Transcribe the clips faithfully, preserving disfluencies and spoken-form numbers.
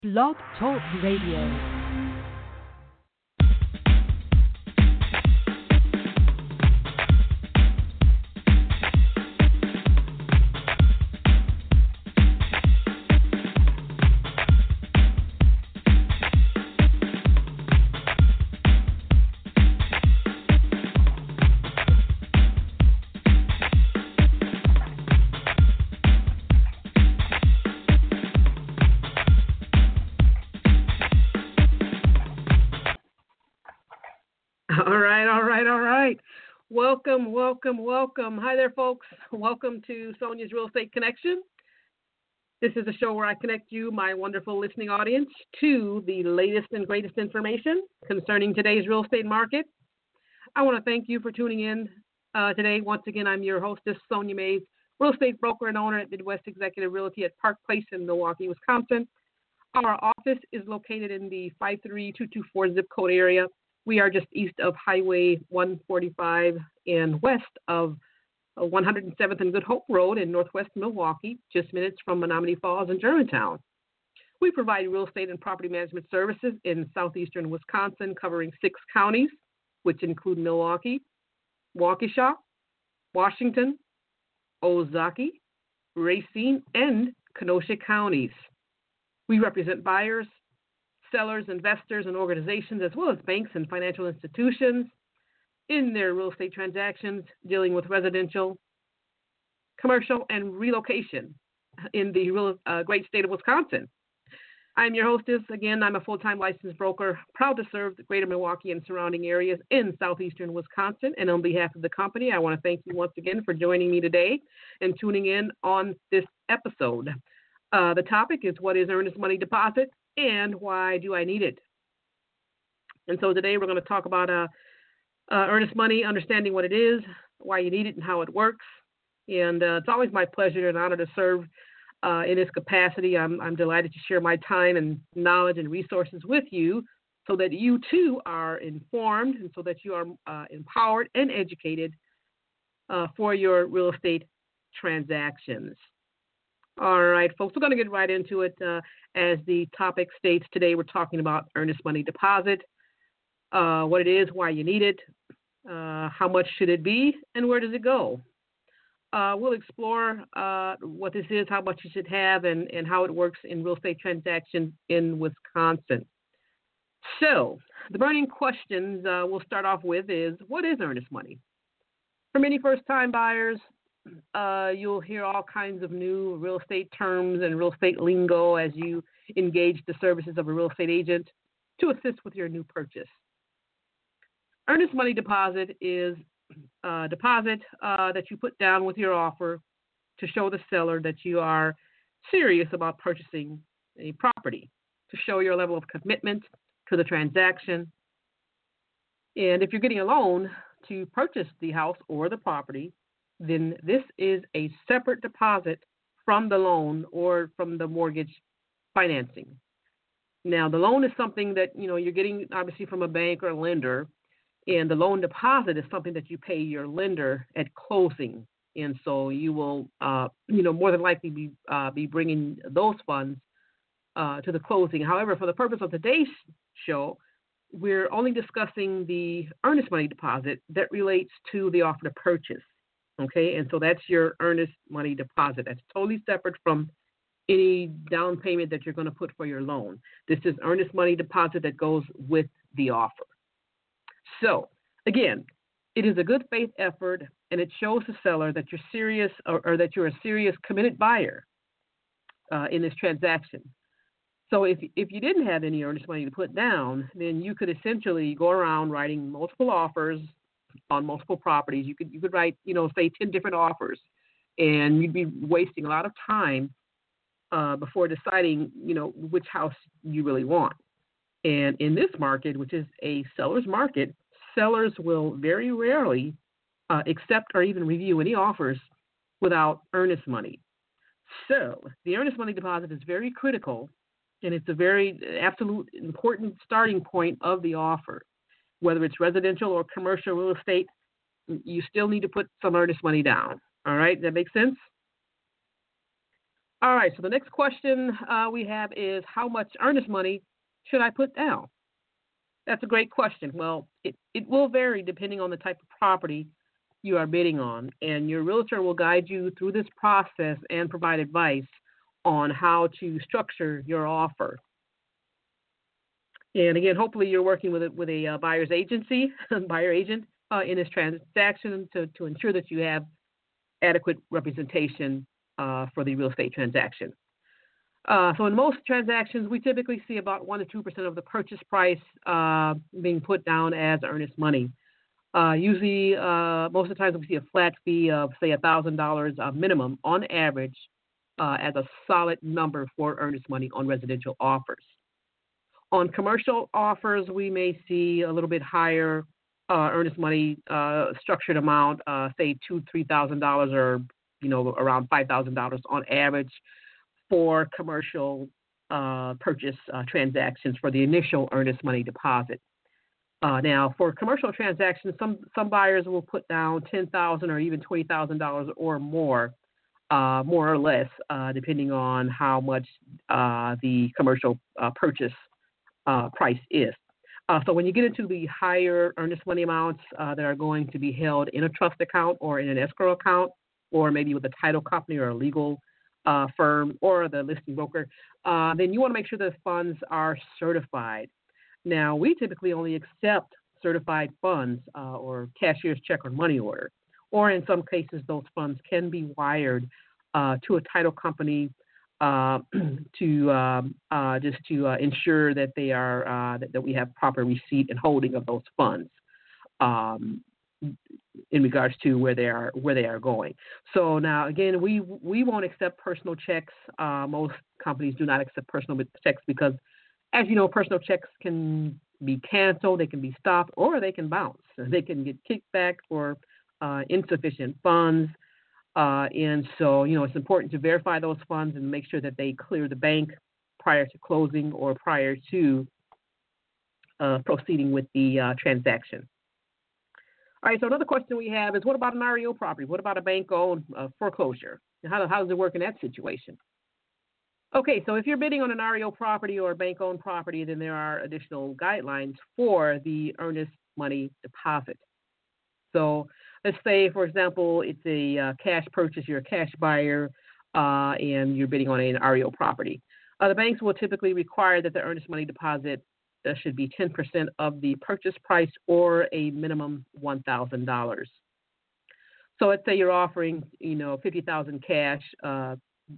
Blog Talk Radio. Welcome, welcome, welcome. Hi there, folks. Welcome to Sonia's Real Estate Connection. This is a show where I connect you, my wonderful listening audience, to the latest and greatest information concerning today's real estate market. I want to thank you for tuning in uh, today. Once again, I'm your hostess, Sonia Mays, real estate broker and owner at Midwest Executive Realty at Park Place in Milwaukee, Wisconsin. Our office is located in the five three two two four zip code area. We are just east of Highway one forty-five and west of one hundred seventh and Good Hope Road in northwest Milwaukee, just minutes from Menominee Falls and Germantown. We provide real estate and property management services in southeastern Wisconsin, covering six counties, which include Milwaukee, Waukesha, Washington, Ozaukee, Racine, and Kenosha counties. We represent buyers, sellers, investors, and organizations, as well as banks and financial institutions in their real estate transactions dealing with residential, commercial, and relocation in the real, uh, great state of Wisconsin. I'm your hostess. Again, I'm a full-time licensed broker, proud to serve the greater Milwaukee and surrounding areas in southeastern Wisconsin. And on behalf of the company, I want to thank you once again for joining me today and tuning in on this episode. Uh, the topic is, what is earnest money deposit and why do I need it? And so today we're going to talk about uh, uh, earnest money, understanding what it is, why you need it, and how it works. And uh, it's always my pleasure and honor to serve uh, in this capacity. I'm, I'm delighted to share my time and knowledge and resources with you so that you too are informed and so that you are uh, empowered and educated uh, for your real estate transactions. All right, folks, we're going to get right into it. Uh, as the topic states, today we're talking about earnest money deposit, uh, what it is, why you need it, uh, how much should it be, and where does it go? Uh, we'll explore uh, what this is, how much you should have, and, and how it works in real estate transactions in Wisconsin. So the burning questions uh, we'll start off with is, what is earnest money? For many first-time buyers, Uh, you'll hear all kinds of new real estate terms and real estate lingo as you engage the services of a real estate agent to assist with your new purchase. Earnest money deposit is a deposit uh, that you put down with your offer to show the seller that you are serious about purchasing a property, to show your level of commitment to the transaction. And if you're getting a loan to purchase the house or the property, then this is a separate deposit from the loan or from the mortgage financing. Now, the loan is something that, you know, you're getting obviously from a bank or a lender, and the loan deposit is something that you pay your lender at closing. And so you will, uh, you know, more than likely be uh, be bringing those funds uh, to the closing. However, for the purpose of today's show, we're only discussing the earnest money deposit that relates to the offer to purchase. Okay, and so that's your earnest money deposit. That's totally separate from any down payment that you're going to put for your loan. This is earnest money deposit that goes with the offer. So, again, it is a good faith effort, and it shows the seller that you're serious or, or that you're a serious committed buyer uh, in this transaction. So if if you didn't have any earnest money to put down, then you could essentially go around writing multiple offers on multiple properties. You could you could write, you know, say ten different offers, and you'd be wasting a lot of time uh, before deciding, you know, which house you really want. And in this market, which is a seller's market, sellers will very rarely uh, accept or even review any offers without earnest money. So the earnest money deposit is very critical, and it's a very absolute important starting point of the offer. Whether it's residential or commercial real estate, you still need to put some earnest money down. All right, that makes sense? All right, so the next question uh, we have is how much earnest money should I put down? That's a great question. Well, it, it will vary depending on the type of property you are bidding on, and your realtor will guide you through this process and provide advice on how to structure your offer. And again, hopefully you're working with a, with a uh, buyer's agency, buyer agent uh, in this transaction to, to ensure that you have adequate representation uh, for the real estate transaction. Uh, so in most transactions, we typically see about one to two percent of the purchase price uh, being put down as earnest money. Uh, usually, uh, most of the times we see a flat fee of, say, one thousand dollars uh, minimum on average uh, as a solid number for earnest money on residential offers. On commercial offers, we may see a little bit higher uh, earnest money uh, structured amount, uh, say two, three thousand dollars, or you know around five thousand dollars on average for commercial uh, purchase uh, transactions for the initial earnest money deposit. Uh, now, for commercial transactions, some some buyers will put down ten thousand dollars or even twenty thousand dollars or more, uh, more or less, uh, depending on how much uh, the commercial uh, purchase Uh, price is. Uh, so when you get into the higher earnest money amounts uh, that are going to be held in a trust account or in an escrow account, or maybe with a title company or a legal uh, firm or the listing broker, uh, then you want to make sure the funds are certified. Now, we typically only accept certified funds uh, or cashier's check or money order, or in some cases, those funds can be wired uh, to a title company Uh, to um, uh, just to uh, ensure that they are uh, that, that we have proper receipt and holding of those funds um, in regards to where they are where they are going. So now again, we we won't accept personal checks. Uh, most companies do not accept personal checks because, as you know, personal checks can be canceled, they can be stopped, or they can bounce. They can get kicked back for uh, insufficient funds. Uh, and so, you know, it's important to verify those funds and make sure that they clear the bank prior to closing or prior to uh, proceeding with the uh, transaction. All right, so another question we have is, what about an R E O property? What about a bank-owned uh, foreclosure? How, how does it work in that situation? Okay, so if you're bidding on an R E O property or a bank-owned property, then there are additional guidelines for the earnest money deposit. So let's say, for example, it's a uh, cash purchase, you're a cash buyer, uh, and you're bidding on an R E O property. Uh, the banks will typically require that the earnest money deposit uh, should be ten percent of the purchase price or a minimum one thousand dollars. So let's say you're offering, you know, fifty thousand dollars cash uh,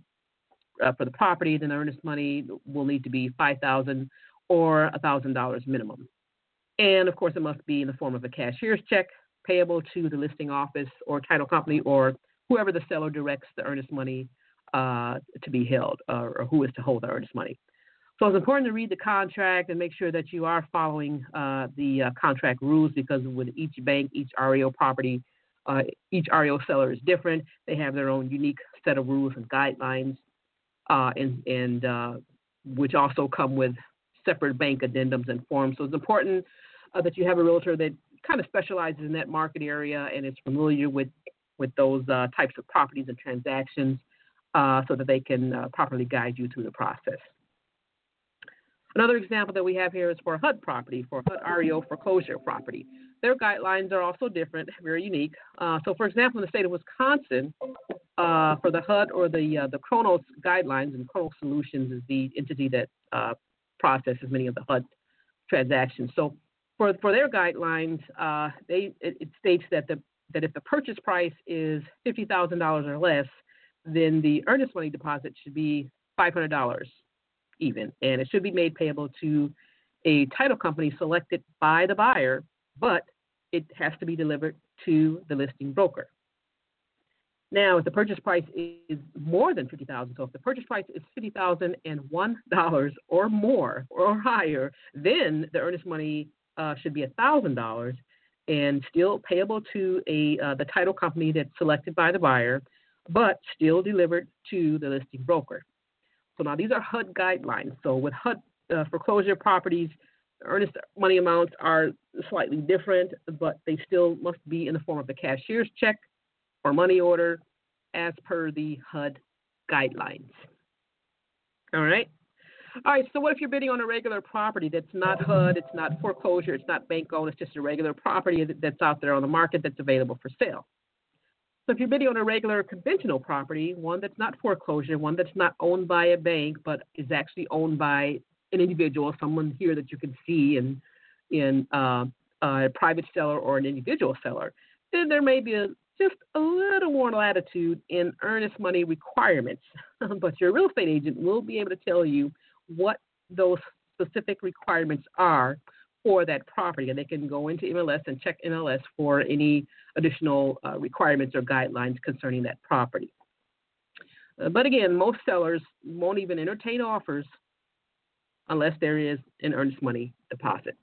uh, for the property, then the earnest money will need to be five thousand dollars or one thousand dollars minimum. And, of course, it must be in the form of a cashier's check, payable to the listing office or title company or whoever the seller directs the earnest money uh, to be held uh, or who is to hold the earnest money. So it's important to read the contract and make sure that you are following uh, the uh, contract rules because with each bank, each R E O property, uh, each R E O seller is different. They have their own unique set of rules and guidelines uh, and, and uh, which also come with separate bank addendums and forms. So it's important uh, that you have a realtor that kind of specializes in that market area and is familiar with, with those uh, types of properties and transactions uh, so that they can uh, properly guide you through the process. Another example that we have here is for a H U D property, for a H U D R E O foreclosure property. Their guidelines are also different, very unique. Uh, so, for example, in the state of Wisconsin, uh, for the H U D or the uh, the Kronos guidelines, and Kronos Solutions is the entity that uh, processes many of the H U D transactions. So, for for their guidelines, uh, they it, it states that the that if the purchase price is fifty thousand dollars or less, then the earnest money deposit should be five hundred dollars even, and it should be made payable to a title company selected by the buyer, but it has to be delivered to the listing broker. Now, if the purchase price is more than fifty thousand dollars, so if the purchase price is fifty thousand one dollars or more or higher, then the earnest money uh, should be one thousand dollars and still payable to a uh, the title company that's selected by the buyer, but still delivered to the listing broker. So now these are H U D guidelines. So with H U D uh, foreclosure properties, earnest money amounts are slightly different, but they still must be in the form of a cashier's check or money order as per the H U D guidelines. All right. All right, so what if you're bidding on a regular property that's not H U D, it's not foreclosure, it's not bank owned, it's just a regular property that's out there on the market that's available for sale? So if you're bidding on a regular conventional property, one that's not foreclosure, one that's not owned by a bank but is actually owned by an individual, someone here that you can see in in uh, a private seller or an individual seller, then there may be a, just a little more latitude in earnest money requirements. But your real estate agent will be able to tell you what those specific requirements are for that property, and they can go into M L S and check M L S for any additional uh, requirements or guidelines concerning that property. Uh, but again, most sellers won't even entertain offers unless there is an earnest money deposit.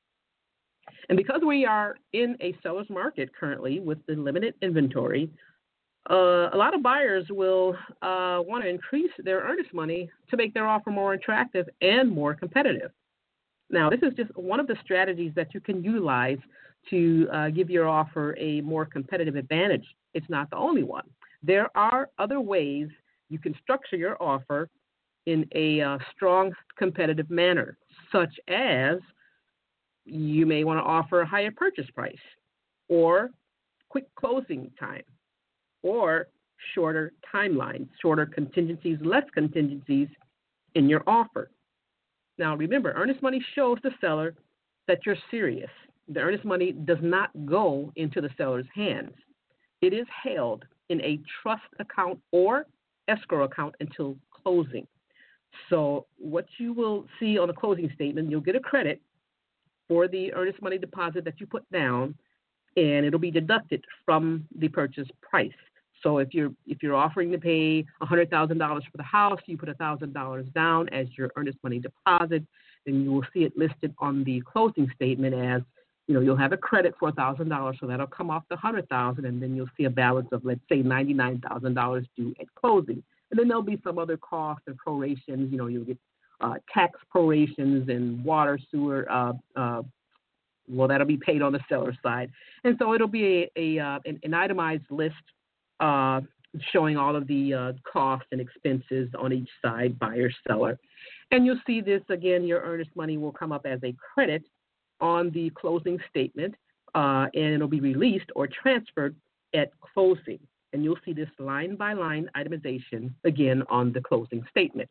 And because we are in a seller's market currently with the limited inventory, uh, a lot of buyers will uh, want to increase their earnest money to make their offer more attractive and more competitive. Now, this is just one of the strategies that you can utilize to uh, give your offer a more competitive advantage. It's not the only one. There are other ways you can structure your offer in a uh, strong competitive manner, such as you may want to offer a higher purchase price, or quick closing time, or shorter timelines, shorter contingencies, less contingencies in your offer. Now, remember, earnest money shows the seller that you're serious. The earnest money does not go into the seller's hands. It is held in a trust account or escrow account until closing. So what you will see on the closing statement, you'll get a credit for the earnest money deposit that you put down, and it'll be deducted from the purchase price. So if you're if you're offering to pay one hundred thousand dollars for the house, you put one thousand dollars down as your earnest money deposit, then you will see it listed on the closing statement as, you know, you'll have a credit for one thousand dollars, so that'll come off the one hundred thousand dollars, and then you'll see a balance of, let's say, ninety-nine thousand dollars due at closing. And then there'll be some other costs and prorations. You know, you'll get uh, tax prorations and water, sewer, uh, uh, well, that'll be paid on the seller's side. And so it'll be a, a uh, an, an itemized list uh, showing all of the uh, costs and expenses on each side, buyer, seller. And you'll see this, again, your earnest money will come up as a credit on the closing statement, uh, and it'll be released or transferred at closing. And you'll see this line-by-line itemization, again, on the closing statement.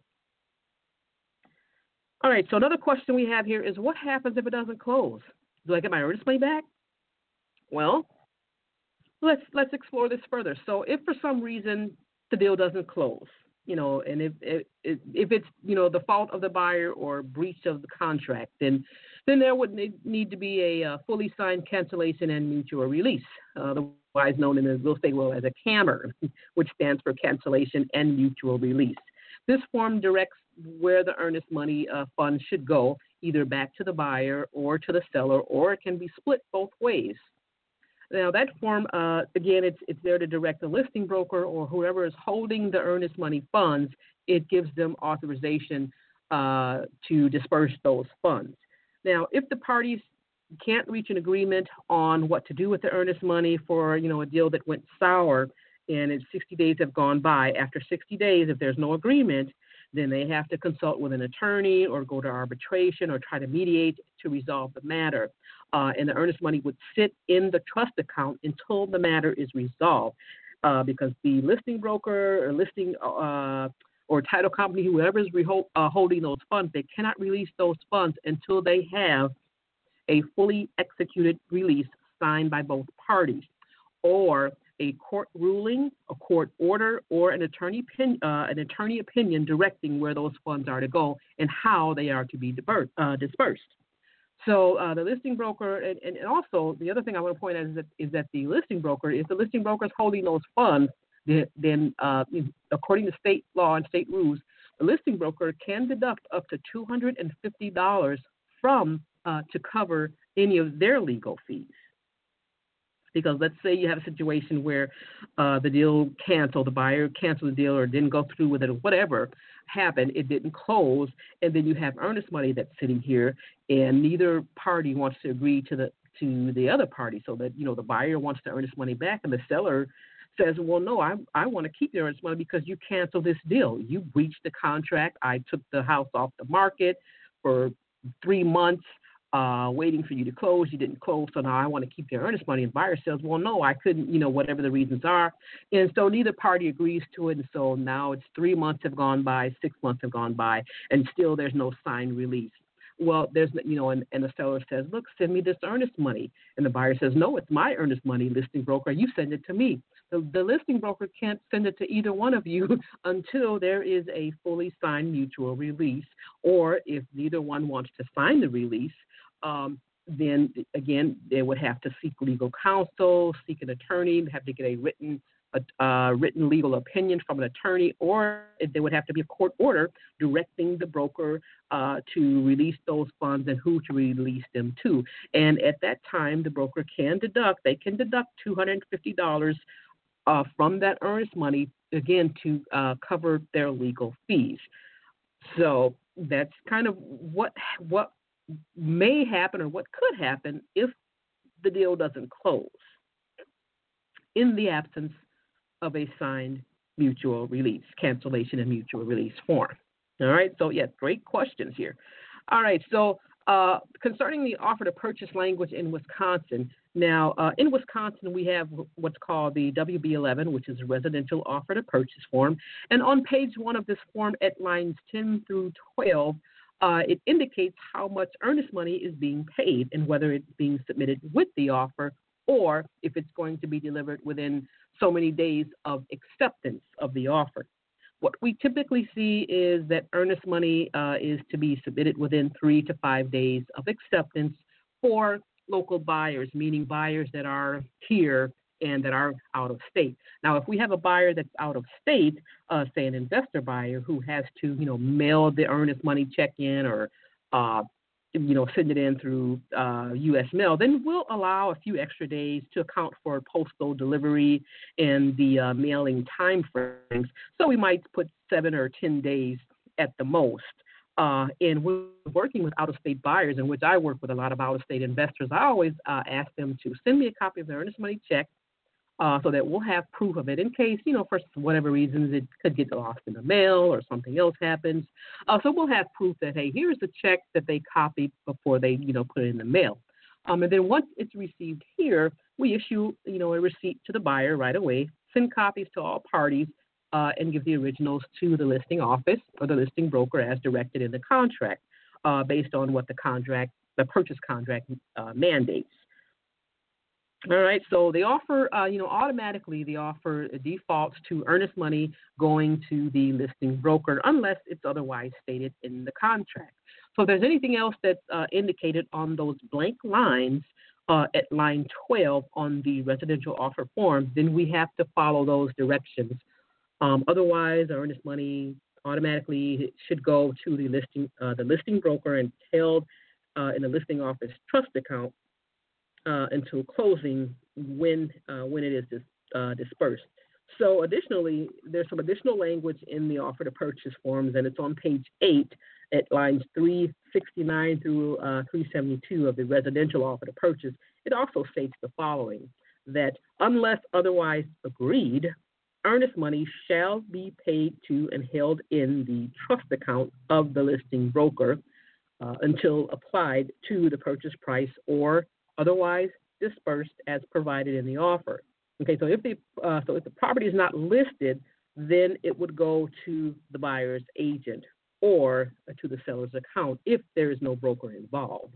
All right, so another question we have here is, what happens if it doesn't close? Do I get my earnest money back? Well, let's let's explore this further. So if for some reason the deal doesn't close, you know, and if if, if it's, you know, the fault of the buyer or breach of the contract, then then there would need to be a uh, fully signed cancellation and mutual release, uh, otherwise known in the real estate world as a C A M R, which stands for cancellation and mutual release. This form directs where the earnest money uh, funds should go, either back to the buyer or to the seller, or it can be split both ways. Now, that form, uh, again, it's it's there to direct the listing broker or whoever is holding the earnest money funds. It gives them authorization uh, to disperse those funds. Now, if the parties can't reach an agreement on what to do with the earnest money for, you know, a deal that went sour and it's sixty days have gone by, after sixty days, if there's no agreement, then they have to consult with an attorney or go to arbitration or try to mediate to resolve the matter. Uh, and the earnest money would sit in the trust account until the matter is resolved, uh, because the listing broker or listing uh, or title company, whoever is reho- uh, holding those funds, they cannot release those funds until they have a fully executed release signed by both parties, or a court ruling, a court order, or an attorney pin, uh, an attorney opinion directing where those funds are to go and how they are to be dispersed. Uh, dispersed. So uh, the listing broker, and, and also the other thing I want to point out is that, is that the listing broker, if the listing broker is holding those funds, then uh, according to state law and state rules, the listing broker can deduct up to two hundred fifty dollars from uh, to cover any of their legal fees. Because let's say you have a situation where uh, the deal canceled, the buyer canceled the deal or didn't go through with it, or whatever happened, it didn't close, and then you have earnest money that's sitting here, and neither party wants to agree to the to the other party, so that, you know, the buyer wants the earnest money back, and the seller says, well, no, I I want to keep the earnest money because you canceled this deal. You breached the contract. I took the house off the market for three months, uh, waiting for you to close. You didn't close, so now I want to keep the earnest money. And buyer says, well, no, I couldn't, you know, whatever the reasons are. And so neither party agrees to it. And so now it's three months have gone by, six months have gone by, and still there's no signed release. Well, there's, you know, and, and the seller says, look, send me this earnest money. And the buyer says, no, it's my earnest money, listing broker. You send it to me. The, the listing broker can't send it to either one of you until there is a fully signed mutual release. Or if neither one wants to sign the release, um, then, again, they would have to seek legal counsel, seek an attorney, have to get a written a uh, written legal opinion from an attorney, or there would have to be a court order directing the broker uh, to release those funds and who to release them to. And at that time, the broker can deduct, they can deduct two hundred fifty dollars uh, from that earnest money, again, to uh, cover their legal fees. So that's kind of what what may happen or what could happen if the deal doesn't close in the absence of a signed mutual release, cancellation and mutual release form. All right, so yeah, great questions here. All right, so uh, concerning the offer to purchase language in Wisconsin, now uh, in Wisconsin we have what's called the W B eleven, which is a residential offer to purchase form, and on page one of this form at lines ten through twelve, uh, it indicates how much earnest money is being paid and whether it's being submitted with the offer or if it's going to be delivered within so many days of acceptance of the offer. What we typically see is that earnest money uh, is to be submitted within three to five days of acceptance for local buyers, meaning buyers that are here and that are out of state. Now, if we have a buyer that's out of state, uh, say an investor buyer who has to, you know, mail the earnest money check in or uh, you know, send it in through uh, U S mail, then we'll allow a few extra days to account for postal delivery and the uh, mailing time frames. So we might put seven or ten days at the most. Uh, and we're working with out-of-state buyers, in which I work with a lot of out-of-state investors. I always uh, ask them to send me a copy of their earnest money check uh, so that we'll have proof of it in case, you know, for whatever reasons it could get lost in the mail or something else happens. Uh, so we'll have proof that, hey, here's the check that they copied before they, you know, put it in the mail. Um, and then once it's received here, we issue, you know, a receipt to the buyer right away, send copies to all parties, uh, and give the originals to the listing office or the listing broker as directed in the contract, uh, based on what the contract, the purchase contract uh, mandates. All right, so the offer, uh, you know, automatically the offer defaults to earnest money going to the listing broker unless it's otherwise stated in the contract. So if there's anything else that's uh, indicated on those blank lines uh, at line twelve on the residential offer form, then we have to follow those directions. Um, otherwise, earnest money automatically should go to the listing, uh, the listing broker and held uh, in the listing office trust account Uh, until closing when uh, when it is dis, uh, dispersed. So additionally, there's some additional language in the offer to purchase forms, and it's on page eight at lines three sixty-nine through uh, three seventy-two of the residential offer to purchase. It also states the following, that unless otherwise agreed, earnest money shall be paid to and held in the trust account of the listing broker uh, until applied to the purchase price or otherwise dispersed as provided in the offer. Okay, so if the uh, so if the property is not listed, then it would go to the buyer's agent or to the seller's account if there is no broker involved.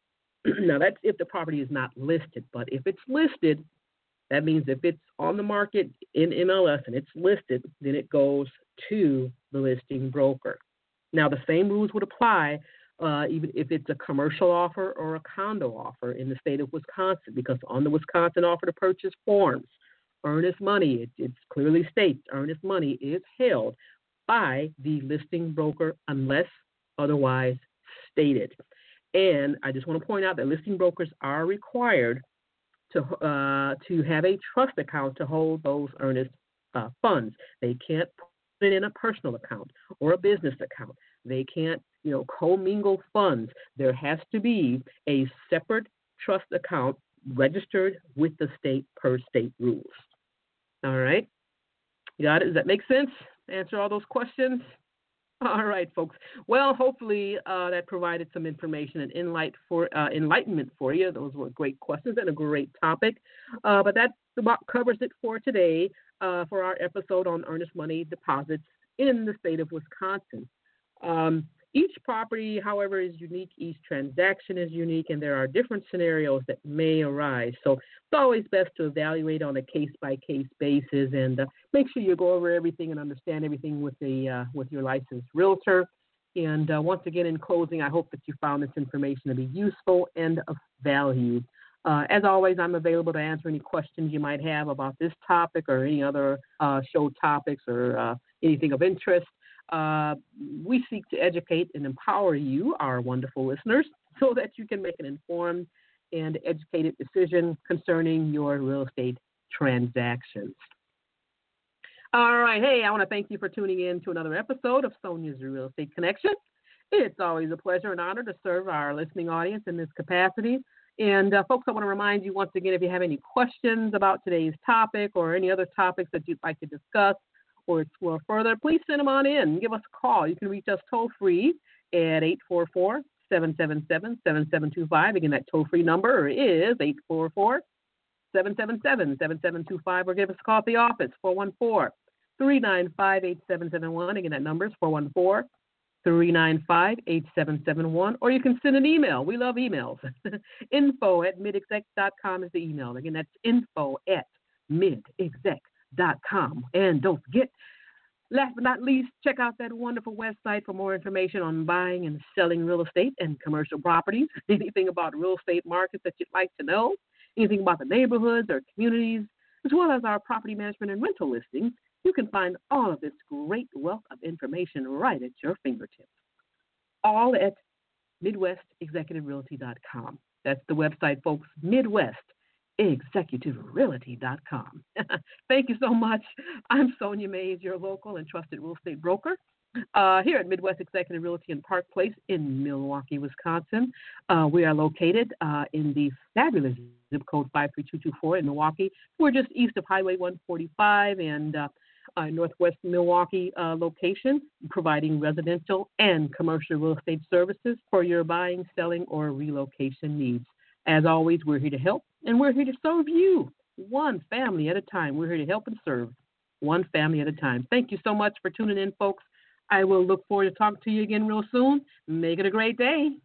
Now that's if the property is not listed, but if it's listed, that means if it's on the market in M L S and it's listed, then it goes to the listing broker. Now the same rules would apply Uh, even if it's a commercial offer or a condo offer in the state of Wisconsin, because on the Wisconsin offer to purchase forms, earnest money, it, it clearly states earnest money is held by the listing broker unless otherwise stated. And I just want to point out that listing brokers are required to uh, to have a trust account to hold those earnest uh, funds. They can't put it in a personal account or a business account. They can't, you know, commingle funds. There has to be a separate trust account registered with the state per state rules. All right. You got it? Does that make sense? Answer all those questions? All right, folks. Well, hopefully uh, that provided some information and enlight for, uh, enlightenment for you. Those were great questions and a great topic. Uh, but that about covers it for today uh, for our episode on earnest money deposits in the state of Wisconsin. Um, each property, however, is unique. Each transaction is unique, and there are different scenarios that may arise. So it's always best to evaluate on a case-by-case basis and uh, make sure you go over everything and understand everything with the uh, with your licensed realtor. And uh, once again, in closing, I hope that you found this information to be useful and of value. Uh, as always, I'm available to answer any questions you might have about this topic or any other uh, show topics or uh, anything of interest. Uh, we seek to educate and empower you, our wonderful listeners, so that you can make an informed and educated decision concerning your real estate transactions. All right. Hey, I want to thank you for tuning in to another episode of Sonia's Real Estate Connection. It's always a pleasure and honor to serve our listening audience in this capacity. And uh, folks, I want to remind you once again, if you have any questions about today's topic or any other topics that you'd like to discuss or explore further, please send them on in. Give us a call. You can reach us toll-free at eight four four, seven seven seven, seven seven two five. Again, that toll-free number is eight four four, seven seven seven, seven seven two five, or give us a call at the office, four one four, three nine five, eight seven seven one. Again, that number is four one four, three nine five, eight seven seven one. Or you can send an email. We love emails. info at midexec dot com is the email. Again, that's info at midexec dot com. And don't forget, last but not least, check out that wonderful website for more information on buying and selling real estate and commercial properties. Anything about real estate markets that you'd like to know, anything about the neighborhoods or communities, as well as our property management and rental listings, you can find all of this great wealth of information right at your fingertips. All at midwest executive realty dot com. That's the website, folks, midwest executive realty dot com. Thank you so much. I'm Sonia Mays, your local and trusted real estate broker uh, here at Midwest Executive Realty in Park Place in Milwaukee, Wisconsin. Uh, we are located uh, in the fabulous zip code five three two two four in Milwaukee. We're just east of Highway one forty-five and uh, uh, Northwest Milwaukee uh, location, providing residential and commercial real estate services for your buying, selling, or relocation needs. As always, we're here to help, and we're here to serve you, one family at a time. We're here to help and serve one family at a time. Thank you so much for tuning in, folks. I will look forward to talking to you again real soon. Make it a great day.